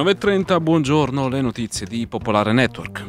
9.30, buongiorno, le notizie di Popolare Network.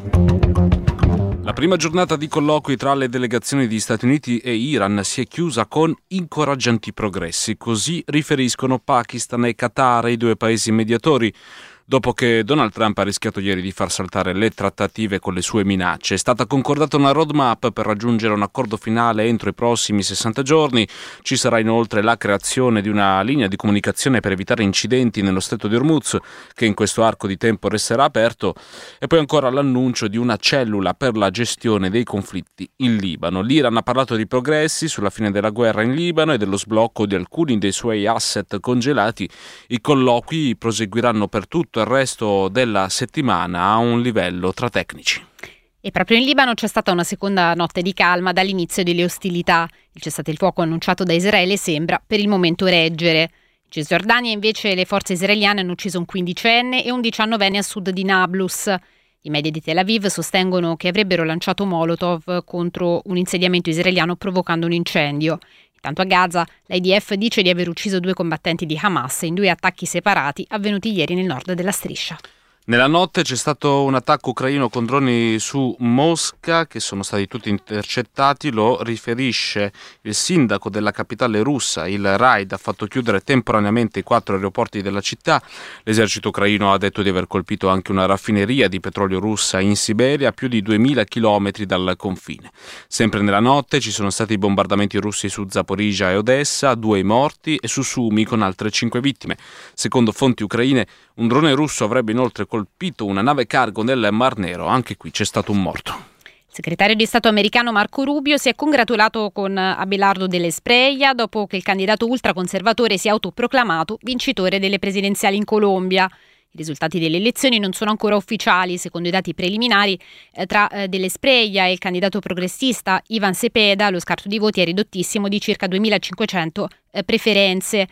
La prima giornata di colloqui tra le delegazioni di Stati Uniti e Iran si è chiusa con incoraggianti progressi, così riferiscono Pakistan e Qatar, i due paesi mediatori, dopo che Donald Trump ha rischiato ieri di far saltare le trattative con le sue minacce. È stata concordata una roadmap per raggiungere un accordo finale entro i prossimi 60 giorni. Ci sarà inoltre la creazione di una linea di comunicazione per evitare incidenti nello stretto di Hormuz, che in questo arco di tempo resterà aperto, e poi ancora l'annuncio di una cellula per la gestione dei conflitti in Libano. L'Iran ha parlato di progressi sulla fine della guerra in Libano e dello sblocco di alcuni dei suoi asset congelati. I colloqui proseguiranno per tutto il resto della settimana a un livello tra tecnici. E proprio in Libano c'è stata una seconda notte di calma dall'inizio delle ostilità. Il cessate il fuoco annunciato da Israele sembra per il momento reggere. In Cisgiordania invece le forze israeliane hanno ucciso un 15enne e un 19enne a sud di Nablus. I media di Tel Aviv sostengono che avrebbero lanciato Molotov contro un insediamento israeliano provocando un incendio. Intanto a Gaza l'IDF dice di aver ucciso 2 combattenti di Hamas in 2 attacchi separati avvenuti ieri nel nord della striscia. Nella notte c'è stato un attacco ucraino con droni su Mosca che sono stati tutti intercettati, lo riferisce il sindaco della capitale russa. Il raid ha fatto chiudere temporaneamente i 4 aeroporti della città. L'esercito ucraino ha detto di aver colpito anche una raffineria di petrolio russa in Siberia, a più di 2000 chilometri dal confine. Sempre nella notte ci sono stati bombardamenti russi su Zaporizhzhia e Odessa, 2 morti, e su Sumi con altre 5 vittime. Secondo fonti ucraine, un drone russo avrebbe inoltre colpito una nave cargo nel Mar Nero. Anche qui c'è stato un morto. Il segretario di Stato americano Marco Rubio si è congratulato con Abelardo Dell'Espriella dopo che il candidato ultraconservatore si è autoproclamato vincitore delle presidenziali in Colombia. I risultati delle elezioni non sono ancora ufficiali. Secondo i dati preliminari, tra Dell'Espriella e il candidato progressista Ivan Cepeda, lo scarto di voti è ridottissimo di circa 2.500 preferenze.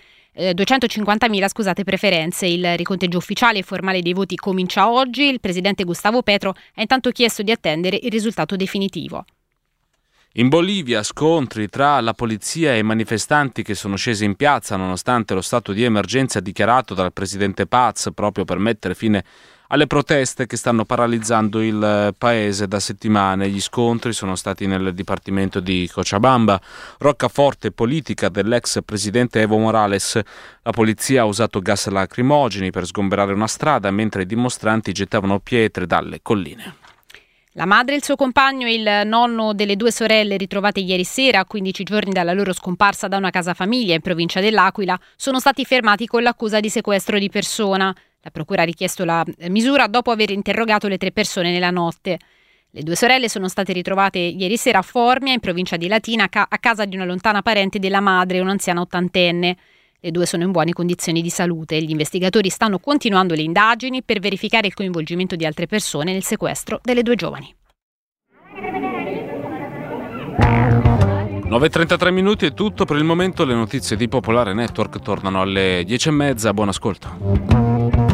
250.000 preferenze. Il riconteggio ufficiale e formale dei voti comincia oggi. Il presidente Gustavo Petro ha intanto chiesto di attendere il risultato definitivo. In Bolivia scontri tra la polizia e i manifestanti che sono scesi in piazza nonostante lo stato di emergenza dichiarato dal presidente Paz proprio per mettere fine alle proteste che stanno paralizzando il paese da settimane. Gli scontri sono stati nel dipartimento di Cochabamba, roccaforte politica dell'ex presidente Evo Morales. La polizia ha usato gas lacrimogeni per sgomberare una strada mentre i dimostranti gettavano pietre dalle colline. La madre, il suo compagno e il nonno delle 2 sorelle ritrovate ieri sera, a 15 giorni dalla loro scomparsa da una casa famiglia in provincia dell'Aquila, sono stati fermati con l'accusa di sequestro di persona. La procura ha richiesto la misura dopo aver interrogato le 3 persone nella notte. Le 2 sorelle sono state ritrovate ieri sera a Formia, in provincia di Latina, a casa di una lontana parente della madre, un'anziana ottantenne. Le 2 sono in buone condizioni di salute. Gli investigatori stanno continuando le indagini per verificare il coinvolgimento di altre persone nel sequestro delle 2 giovani. 9.33 minuti è tutto per il momento. Le notizie di Popolare Network tornano alle 10:30. Buon ascolto.